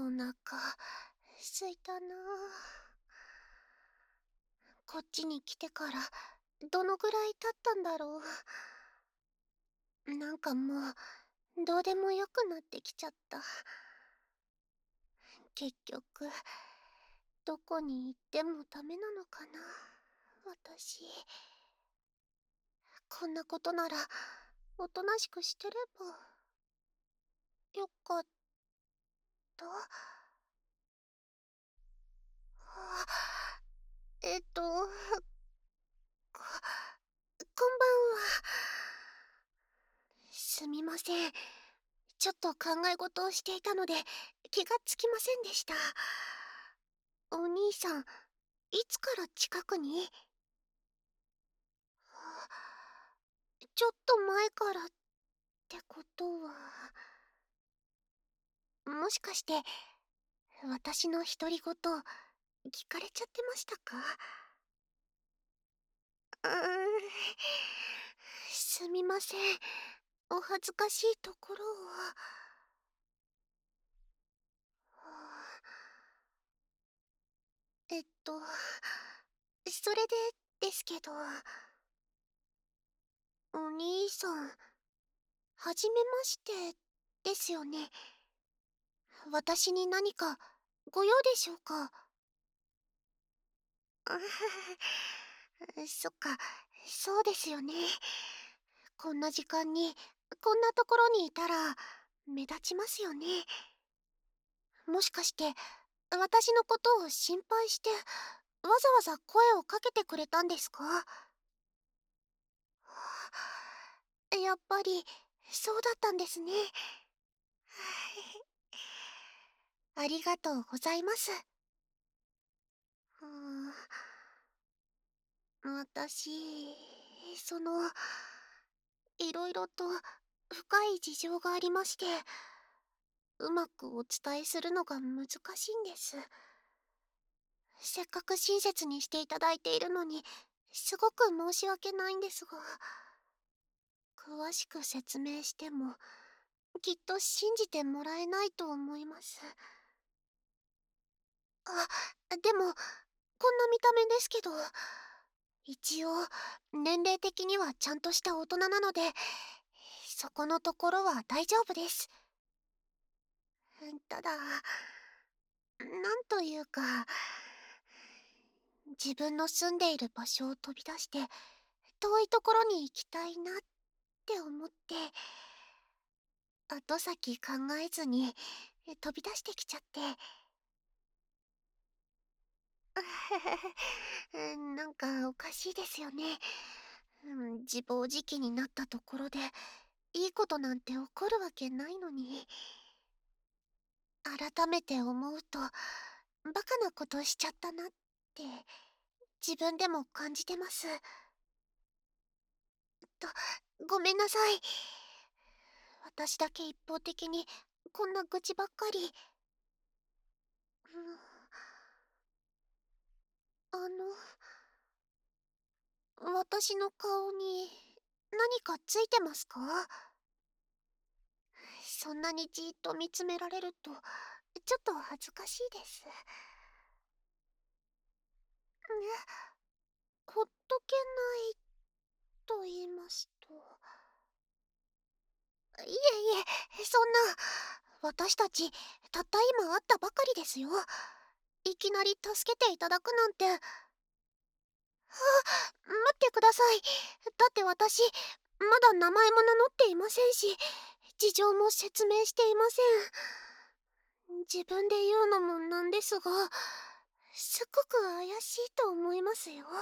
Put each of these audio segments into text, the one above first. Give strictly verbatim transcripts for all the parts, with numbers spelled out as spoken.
お腹すいたな。こっちに来てからどのぐらい経ったんだろう。なんかもうどうでもよくなってきちゃった。結局どこに行ってもダメなのかな、私。こんなことならおとなしくしてればよかった。はあ、えっとここんばんは。すみません、ちょっと考え事をしていたので気がつきませんでした。お兄さん、いつから近くに？ちょっと前からってことは、もしかして私の独り言聞かれちゃってましたか？うーん、すみません、お恥ずかしいところを。えっとそれでですけど、お兄さん、はじめましてですよね。私に何かご用でしょうか？あははそっか、そうですよね。こんな時間にこんなところにいたら目立ちますよね。もしかして私のことを心配してわざわざ声をかけてくれたんですか？やっぱりそうだったんですね。ありがとうございます。うーん、私、その、いろいろと深い事情がありまして、うまくお伝えするのが難しいんです。せっかく親切にしていただいているのに、すごく申し訳ないんですが、詳しく説明しても、きっと信じてもらえないと思います。あ、でも、こんな見た目ですけど、一応、年齢的にはちゃんとした大人なので、そこのところは大丈夫です。ただ、なんというか、自分の住んでいる場所を飛び出して、遠いところに行きたいなって思って、後先考えずに飛び出してきちゃって。なんかおかしいですよね。うん、自暴自棄になったところでいいことなんて起こるわけないのに。改めて思うとバカなことしちゃったなって自分でも感じてます。と、ごめんなさい。私だけ一方的にこんな愚痴ばっかり。うん、あの、私の顔に何かついてますか？そんなにじーっと見つめられるとちょっと恥ずかしいです。ね、ほっとけないと言いますと。いえいえ、そんな。私たちたった今会ったばかりですよ。いきなり助けていただくなんて。あ、待ってください。だって私まだ名前も名乗っていませんし、事情も説明していません。自分で言うのもなんですが、すっごく怪しいと思いますよ。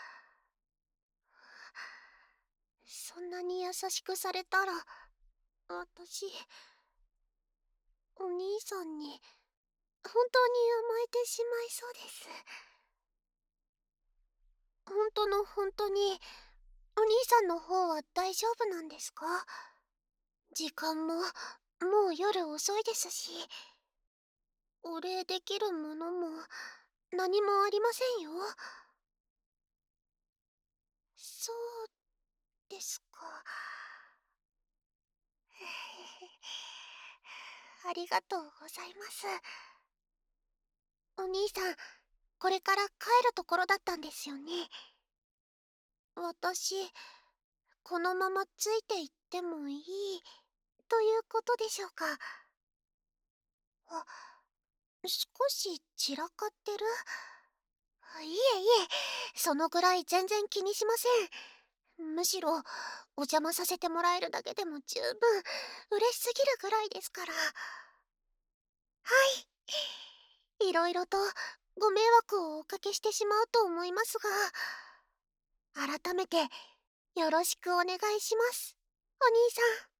そんなに優しくされたら私、お兄さんに本当に甘えてしまいそうです。本当の本当にお兄さんの方は大丈夫なんですか？時間ももう夜遅いですし、お礼できるものも何もありませんよ。そうですか。ありがとうございます。 お兄さん、これから帰るところだったんですよね。私、このままついていってもいいということでしょうか。あ、少し散らかってる。いえいえ、そのぐらい全然気にしません。むしろ、お邪魔させてもらえるだけでも十分嬉しすぎるぐらいですから。はい。いろいろとご迷惑をおかけしてしまうと思いますが、改めてよろしくお願いします、お兄さん。